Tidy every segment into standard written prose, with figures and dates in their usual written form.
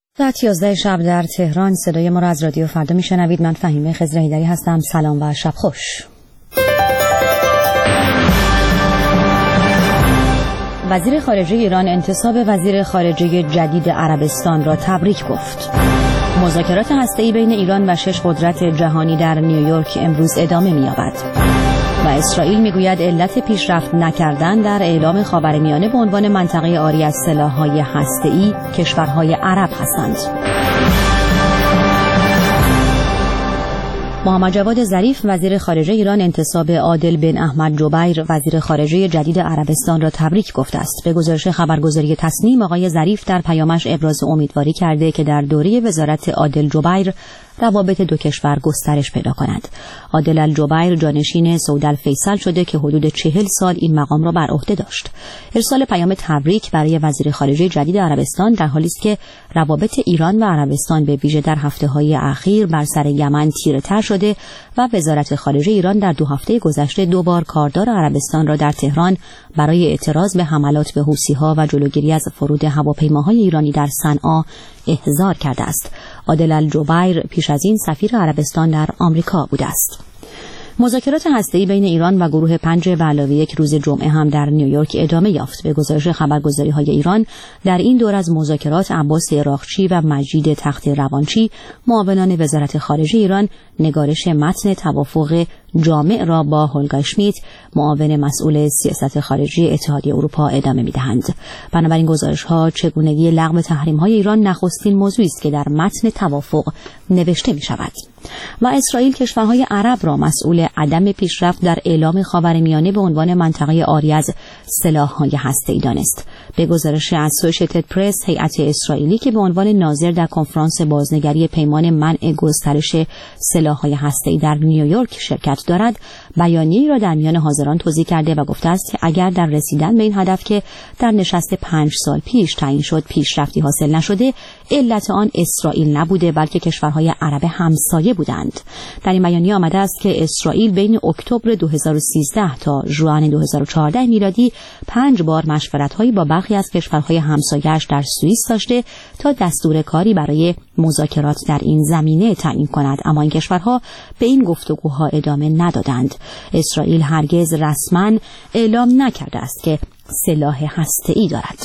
ساعت 11 شب در تهران. صدای ما را از رادیو فردا میشنوید. من فهیمه خضرهیدری هستم. سلام و شب خوش. وزیر خارجه ایران انتصاب وزیر خارجه جدید عربستان را تبریک گفت. مذاکرات هسته‌ای بین ایران و 6 قدرت جهانی در نیویورک امروز ادامه می‌یابد. و اسرائیل میگوید علت پیشرفت نکردن در اعلام خاورمیانه به عنوان منطقه عاری از سلاح‌های هسته‌ای کشورهای عرب هستند. محمد جواد ظریف وزیر خارجه ایران انتصاب عادل بن احمد جبیر وزیر خارجه جدید عربستان را تبریک گفته است. به گزارش خبرگزاری تصنیم آقای ظریف در پیامش ابراز امیدواری کرده که در دوره وزارت عادل جبیر روابط دو کشور گسترش پیدا کند. عادل الجبیر جانشین سعود الفیصل شده که حدود 40 سال این مقام را بر عهده داشت. ارسال پیام تبریک برای وزیر خارجه جدید عربستان در حالی است که روابط ایران و عربستان به ویژه در هفته‌های اخیر بر سر یمن تیره‌تر شده و وزارت خارجه ایران در 2 هفته گذشته 2 بار کاردار عربستان را در تهران برای اعتراض به حملات به حوثی‌ها و جلوگیری از فرود هواپیماهای ایرانی در صنعا احضار کرده است. عادل الجبیر پیش از این سفیر عربستان در آمریکا بوده است. مذاکرات هسته‌ای بین ایران و گروه 5+1 روز جمعه هم در نیویورک ادامه یافت. به گزارش خبرگزاری‌های ایران در این دور از مذاکرات عباس عراقچی و مجید تختی روانچی معاونان وزارت خارجه ایران نگارش متن توافق جامع را با هولگا اشمیت معاون مسئول سیاست خارجی اتحادیه اروپا ادامه می‌دهند. بنابراین گزارش‌ها چگونگی لغو تحریم‌های ایران نخستین موضوعی است که در متن توافق نوشته می‌شود. و اسرائیل کشورهای عرب را مسئول عدم پیشرفت در اعلام خاورمیانه به عنوان منطقه عاری از سلاح‌های هسته‌ای دانست. به گزارش اسوسییتد پرس، هیئت اسرائیلی که به عنوان ناظر در کنفرانس بازنگری پیمان منع گسترش سلاح‌های هسته‌ای در نیویورک شرکت دارد، بیانیه‌ای را در میان حاضران توضیح کرده و گفته است که اگر در رسیدن به این هدف که در نشست 5 سال پیش تعیین شد پیشرفتی حاصل نشده، علت آن اسرائیل نبوده بلکه کشورهای عرب همسایه بودند. در این بیانیه آمده است که اسرائیل بین اکتبر 2013 تا ژوئن 2014 میلادی 5 بار مشورت‌هایی با برخی از کشورهای همسایه‌اش در سوئیس داشته تا دستور کاری برای مذاکرات در این زمینه تعیین کند، اما این کشورها به این گفتگوها ادامه ندادند. اسرائیل هرگز رسما اعلام نکرده است که سلاح هسته‌ای دارد.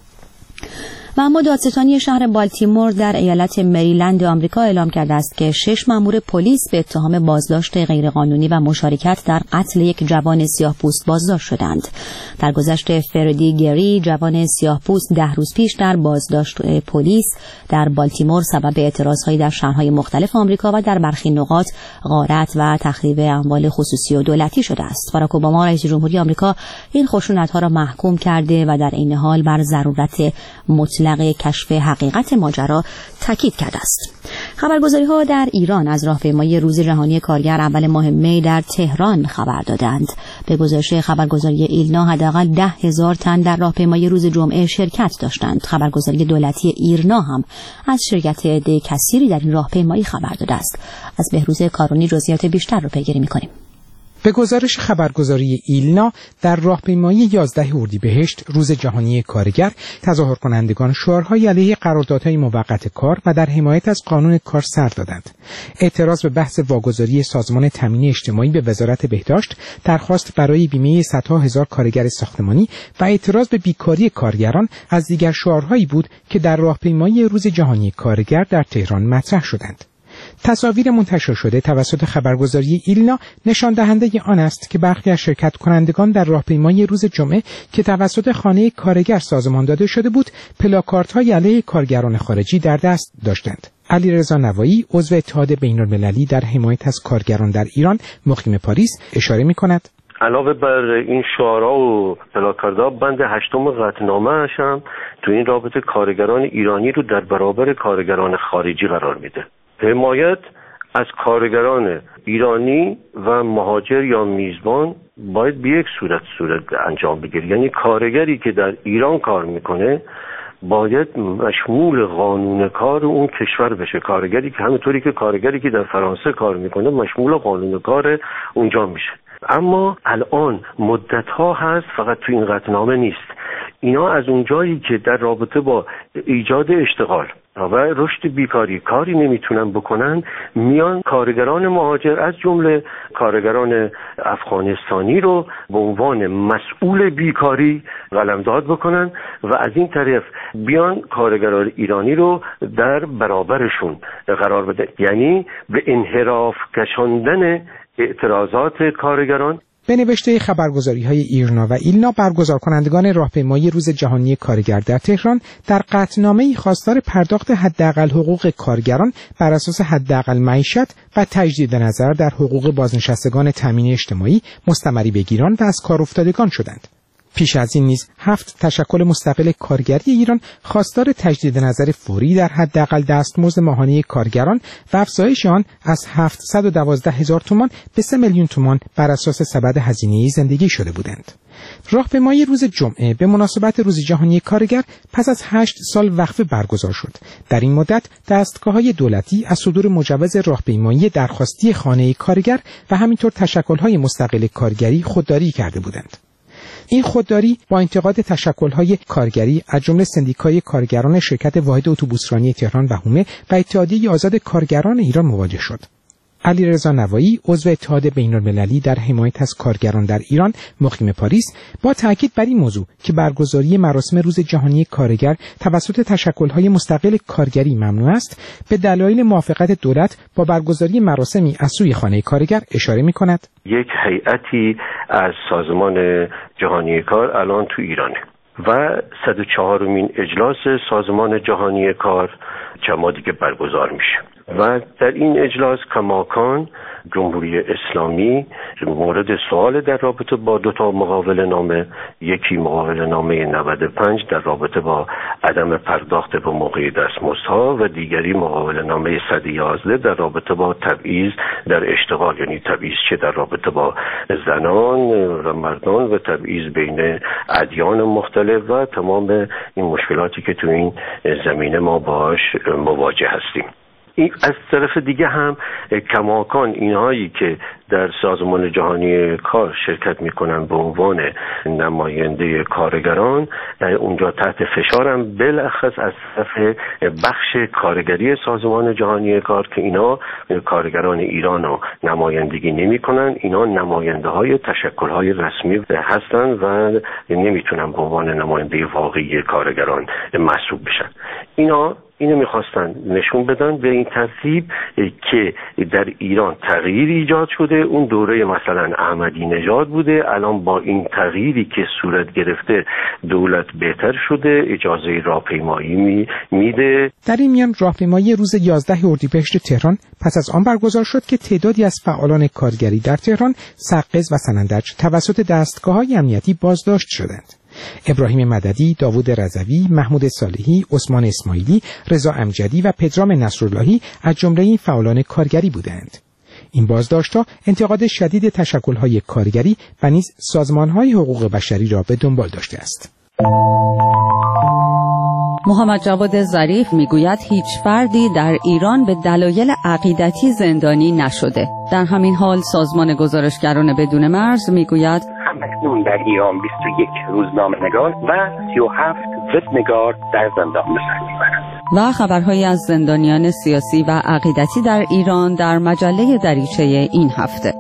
و اما دادستانی شهر بالتیمور در ایالت مریلند آمریکا اعلام کرده است که 6 مأمور پلیس به اتهام بازداشت غیرقانونی و مشارکت در قتل یک جوان سیاه‌پوست بازداشت شدند. در گذشت فردی گری جوان سیاه‌پوست 10 روز پیش در بازداشت پلیس در بالتیمور سبب اعتراض‌هایی در شهرهای مختلف آمریکا و در برخی نقاط غارت و تخریب اموال خصوصی و دولتی شده است. باراک اوباما رئیس جمهوری آمریکا این خشونت‌ها را محکوم کرده و در این حال بر ضرورت مطلق کشف حقیقت ماجرا تاکید کرده است. خبرگزاری‌ها در ایران از راهپیمایی روز جهانی کارگر اول ماه می در تهران خبر دادند. به گزارش خبرگزاری ایلنا حداقل 10,000 تن در راهپیمایی روز جمعه شرکت داشتند. خبرگزاری دولتی ایرنا هم از شرکت عده کثیری در این راهپیمایی خبر داده است. از بهروز کارونی جزئیات بیشتر را پیگیری می‌کنیم. به گزارش خبرگزاری ایلنا در راهپیمایی 11 اردیبهشت روز جهانی کارگر تظاهر کنندگان شعارهای علیه قراردادهای موقت کار و در حمایت از قانون کار سر دادند. اعتراض به بحث واگذاری سازمان تامین اجتماعی به وزارت بهداشت، درخواست برای بیمه صدها هزار کارگر ساختمانی و اعتراض به بیکاری کارگران از دیگر شعارهایی بود که در راهپیمایی روز جهانی کارگر در تهران مطرح شدند. تصاویر منتشر شده توسط خبرگزاری ایلنا نشان دهنده آن است که برخی از شرکت کنندگان در راهپیمایی روز جمعه که توسط خانه کارگر سازمان داده شده بود، پلاکاردهای علیه کارگران خارجی در دست داشتند. علیرضا نوایی عضو اتحاد بین‌المللی در حمایت از کارگران در ایران مقیم پاریس اشاره می‌کند: علاوه بر این شعارها و پلاکاردها، بند 8 قطعنامه‌اش هم تو این رابطه کارگران ایرانی رو در برابر کارگران خارجی قرار میده. حمایت از کارگران ایرانی و مهاجر یا میزبان باید به یک صورت انجام بگیره. یعنی کارگری که در ایران کار میکنه باید مشمول قانون کار اون کشور بشه. کارگری که همونطوری که کارگری که در فرانسه کار میکنه مشمول قانون کار اونجا میشه. اما الان مدت‌ها هست فقط تو این قطعنامه نیست. اینا از اونجایی که در رابطه با ایجاد اشتغال و رشد بیکاری کاری نمیتونن بکنن، میان کارگران مهاجر از جمله کارگران افغانستانی رو به عنوان مسئول بیکاری قلمداد بکنن و از این طریق بیان کارگران ایرانی رو در برابرشون قرار بدن، یعنی به انحراف کشاندن اعتراضات کارگران. به نوشته خبرگزاری‌های ایرنا و ایلنا، برگزار کنندگان راهپیمایی روز جهانی کارگر در تهران در قطعنامه‌ای خواستار پرداخت حداقل حقوق کارگران بر اساس حداقل معیشت و تجدید نظر در حقوق بازنشستگان تامین اجتماعی مستمری به گیران و از کار افتادگان شدند. پیش از این نیز 7 تشکل مستقل کارگری ایران خواستار تجدید نظر فوری در حداقل دستمزد ماهانه کارگران و افزایش آن از 712,000 تومان به 3 میلیون تومان بر اساس سبد هزینه زندگی شده بودند. راهپیمایی روز جمعه به مناسبت روز جهانی کارگر پس از 8 سال وقفه برگزار شد. در این مدت دستگاه‌های دولتی از صدور مجوز راهپیمایی درخواستی خانه کارگر و همینطور تشکل‌های مستقل کارگری خودداری کرده بودند. این خودداری با انتقاد تشکل‌های کارگری از جمله سندیکای کارگران شرکت واحد اتوبوسرانی تهران و هومه و اتحادیه آزاد کارگران ایران مواجه شد. علیرضا نوایی، عضو اتحاد بین‌المللی در حمایت از کارگران در ایران مقیم پاریس، با تاکید بر این موضوع که برگزاری مراسم روز جهانی کارگر توسط تشکل‌های مستقل کارگری ممنوع است، به دلایل موافقت دولت با برگزاری مراسمی از سوی خانه کارگر اشاره می‌کند. یک هیئتی از سازمان جهانی کار الان تو ایرانه و 104مین اجلاس سازمان جهانی کار چند ماه دیگه برگزار میشه و در این اجلاس کماکان جمهوری اسلامی مورد سوال در رابطه با 2 مقابله نامه، یکی مقابله نامه 95 در رابطه با عدم پرداخت به موقع دستمزدها و دیگری مقابله نامه 111 در رابطه با تبعیض در اشتغال، یعنی تبعیض چه در رابطه با زنان و مردان و تبعیض بین ادیان مختلف و تمام این مشکلاتی که تو این زمینه ما باش مواجه هستیم. از طرف دیگه هم کماکان اینهایی که در سازمان جهانی کار شرکت میکنن به عنوان نماینده کارگران اونجا تحت فشارم، بالاخص از طرف بخش کارگری سازمان جهانی کار که اینا کارگران ایران رو نمایندگی نمیکنن، اینا نماینده های تشکل های رسمی هستن و نمیتونن به عنوان نماینده واقعی کارگران محسوب بشن. اینو میخواستن نشون بدن به این ترتیب که در ایران تغییر ایجاد شده. اون دوره مثلا احمدی نژاد بوده، الان با این تغییری که صورت گرفته دولت بهتر شده، اجازه راهپیمایی میده. در این میان راهپیمایی روز 11 اردیبهشت تهران پس از آن برگزار شد که تعدادی از فعالان کارگری در تهران، سقز و سنندج توسط دستگاه‌های امنیتی بازداشت شدند. ابراهیم مددی، داوود رضوی، محمود صالحی، عثمان اسماعیلی، رضا امجدی و پدرام نصراللهی از جمله این فعالان کارگری بودند. این بازداشت‌ها انتقاد شدید تشکل‌های کارگری و نیز سازمان‌های حقوق بشری را به دنبال داشته است. محمد جواد ظریف میگوید هیچ فردی در ایران به دلایل عقیدتی زندانی نشده. در همین حال سازمان گزارشگران بدون مرز میگوید همکنون در ایران 21 روزنامه‌نگار و 37 وبنگار در زندان به سر میبرند. و خبرهایی از زندانیان سیاسی و عقیدتی در ایران در مجله دریچه این هفته.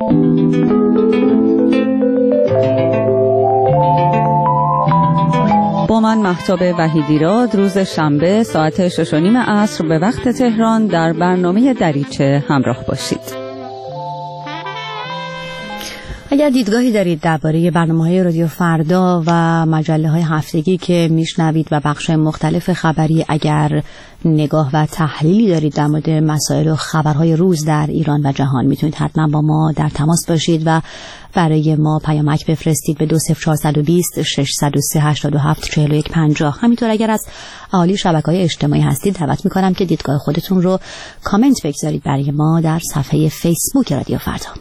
با من مهتاب وحیدیراد روز شنبه ساعت 6:30 عصر به وقت تهران در برنامه دریچه همراه باشید. اگر دیدگاهی دارید درباره برنامه‌های رادیو فردا و مجله‌های هفتگی که میشنوید و بخش‌های مختلف خبری، اگر نگاه و تحلیلی دارید در مورد مسائل و خبرهای روز در ایران و جهان، میتونید حتما با ما در تماس باشید و برای ما پیامک بفرستید به 20420 603 87 41 50. همینطور اگر از اهالی شبکه‌های اجتماعی هستید دعوت می‌کنم که دیدگاه خودتون رو کامنت بگذارید برای ما در صفحه فیسبوک رادیو فردا.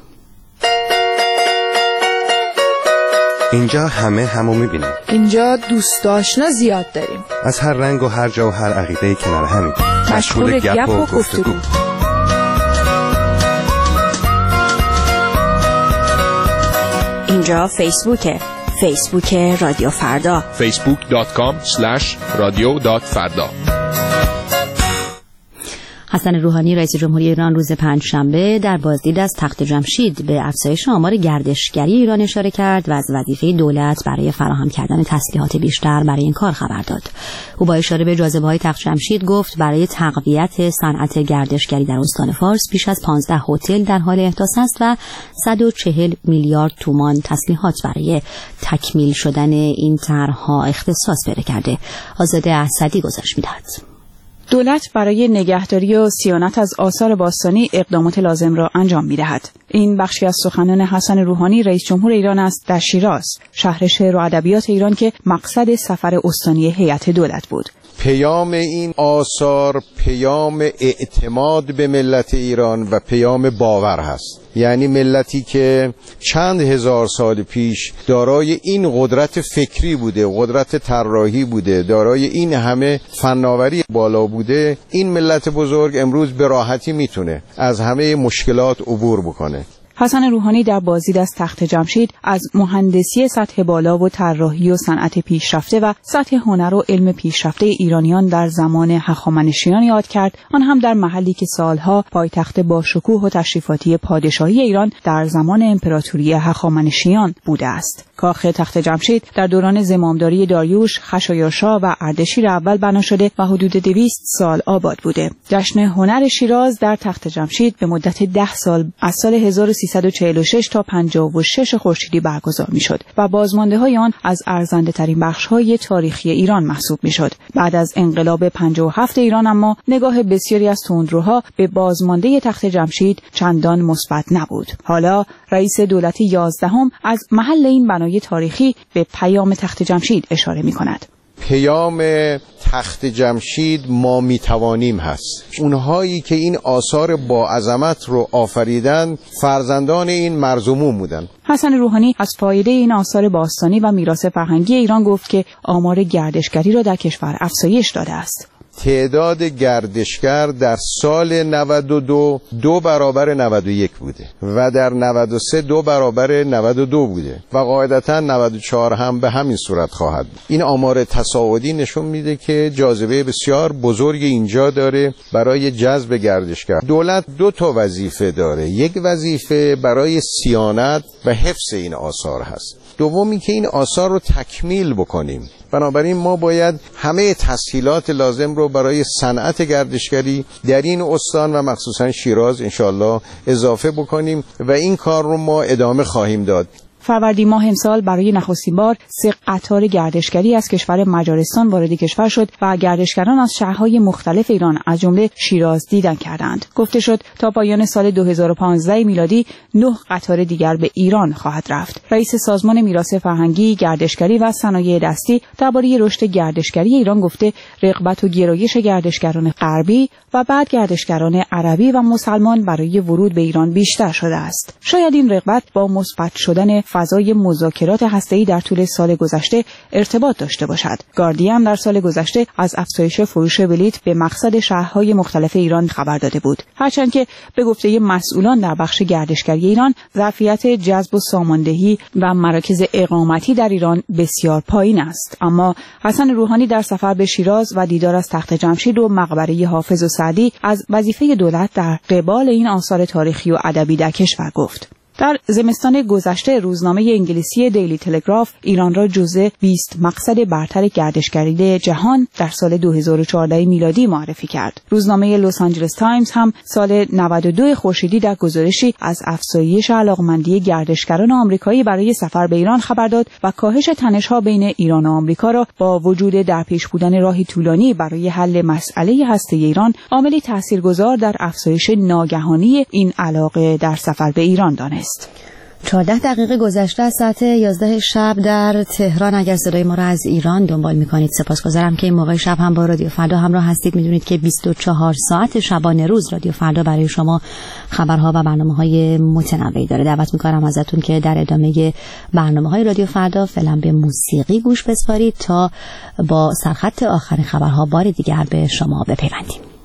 اینجا همو میبینیم. اینجا دوست آشنا زیاد داریم. از هر رنگ و هر جا و هر عقیده کنار همیم. مشغول گپ و گفتگو. اینجا فیسبوک رادیو فردا. facebook.com/radio.farda. حسن روحانی رئیس جمهوری ایران روز پنجشنبه در بازدید از تخت جمشید به افزایش آمار گردشگری ایران اشاره کرد و از وظیفه دولت برای فراهم کردن تسلیحات بیشتر برای این کار خبر داد. او با اشاره به جاذبه‌های تخت جمشید گفت برای تقویت صنعت گردشگری در استان فارس بیش از 15 هتل در حال احداث است و 140 میلیارد تومان تسلیحات برای تکمیل شدن این طرح‌ها اختصاص پیدا کرده. آزاده اسدی گزارش می‌دهد. دولت برای نگهداری و صیانت از آثار باستانی اقدامات لازم را انجام می‌دهد. این بخشی از سخنان حسن روحانی رئیس جمهور ایران است در شیراز، شهر شعر و ادبیات ایران که مقصد سفر استانی هیئت دولت بود. پیام این آثار پیام اعتماد به ملت ایران و پیام باور هست. یعنی ملتی که چند هزار سال پیش دارای این قدرت فکری بوده، قدرت طراحی بوده، دارای این همه فناوری بالا بوده، این ملت بزرگ امروز به راحتی میتونه از همه مشکلات عبور بکنه. حسن روحانی در بازدید از تخت جمشید از مهندسی سطح بالا و طراحی و صنعت پیشرفته و سطح هنر و علم پیشرفته ایرانیان در زمان هخامنشیان یاد کرد، آن هم در محلی که سالها پایتخت با شکوه و تشریفاتی پادشاهی ایران در زمان امپراتوری هخامنشیان بوده است. کاخ تخت جمشید در دوران زمامداری داریوش، خشایارشا و اردشیر اول بنا شده و حدود 200 سال آباد بوده. جشن هنر شیراز در تخت جمشید به مدت 10 سال از سال 1346 تا 56 خورشیدی برگزار میشد و بازمانده‌های آن از ارزنده‌ترین بخش‌های تاریخی ایران محسوب میشد. بعد از انقلاب 57 ایران اما نگاه بسیاری از تندروها به بازمانده تخت جمشید چندان مثبت نبود. حالا رئیس دولت 11 از محل این بنای تاریخی به پیام تخت جمشید اشاره می‌کند. پیام تخت جمشید ما میتوانیم هست. اونهایی که این آثار با عظمت رو آفریدن فرزندان این مرزومون بودن. حسن روحانی از فایده این آثار باستانی و میراث فرهنگی ایران گفت که آمار گردشگری را در کشور افزایش داده است. تعداد گردشگر در سال 92 2 برابر 91 بوده و در 93 2 برابر 92 بوده و قاعدتاً 94 هم به همین صورت خواهد بود. این آمار تصاعدی نشون میده که جاذبه بسیار بزرگ اینجا داره برای جذب گردشگر. دولت 2 تا وظیفه داره. یک وظیفه برای صیانت و حفظ این آثار هست. دومی که این آثار رو تکمیل بکنیم. بنابراین ما باید همه تسهیلات لازم رو برای صنعت گردشگری در این استان و مخصوصا شیراز انشالله اضافه بکنیم و این کار رو ما ادامه خواهیم داد. فروردین ماه امسال برای نخستین بار 3 قطار گردشگری از کشور مجارستان وارد کشور شد و گردشگران از شهرهای مختلف ایران از جمله شیراز دیدن کردند. گفته شد تا پایان سال 2015 میلادی 9 قطار دیگر به ایران خواهد رفت. رئیس سازمان میراث فرهنگی، گردشگری و صنایع دستی درباره رشد گردشگری ایران گفته رغبت و گرایش گردشگران غربی و بعد گردشگران عربی و مسلمان برای ورود به ایران بیشتر شده است. شاید این رغبت با مثبت شدن فضای مذاکرات هسته‌ای در طول سال گذشته ارتباط داشته باشد. گاردین در سال گذشته از افزایش فروش بلیط به مقصد شهرهای مختلف ایران خبر داده بود. هرچند که به گفته مسئولان در بخش گردشگری ایران ظرفیت جذب و ساماندهی و مراکز اقامتی در ایران بسیار پایین است. اما حسن روحانی در سفر به شیراز و دیدار از تخت جمشید و مقبره حافظ و سعدی از وظیفه دولت در قبال این آثار تاریخی و ادبی در کشور گفت. در زمستان گذشته روزنامه انگلیسی دیلی تلگراف ایران را جزو 20 مقصد برتر گردشگری جهان در سال 2014 میلادی معرفی کرد. روزنامه لس آنجلس تایمز هم سال 92 خورشیدی در گزارشی از افزایش علاقمندی گردشگران آمریکایی برای سفر به ایران خبر داد و کاهش تنش‌ها بین ایران و آمریکا را با وجود در پیش بودن راهی طولانی برای حل مسئله هسته ایران عاملی تاثیرگذار در افزایش ناگهانی این علاقه در سفر به ایران دانست. 14 دقیقه گذشته از ساعت 11 شب در تهران. اگر صدای ما را از ایران دنبال می‌کنید سپاسگزارم که این موقع شب هم با رادیو فردا همراه هستید. می‌دونید که 24 ساعت شبانه روز رادیو فردا برای شما خبرها و برنامه‌های متنوعی داره. دعوت می‌کنم ازتون که در ادامه برنامه‌های رادیو فردا فعلا به موسیقی گوش بسپارید تا با سرخط آخر خبرها بار دیگر به شما بپیوندیم.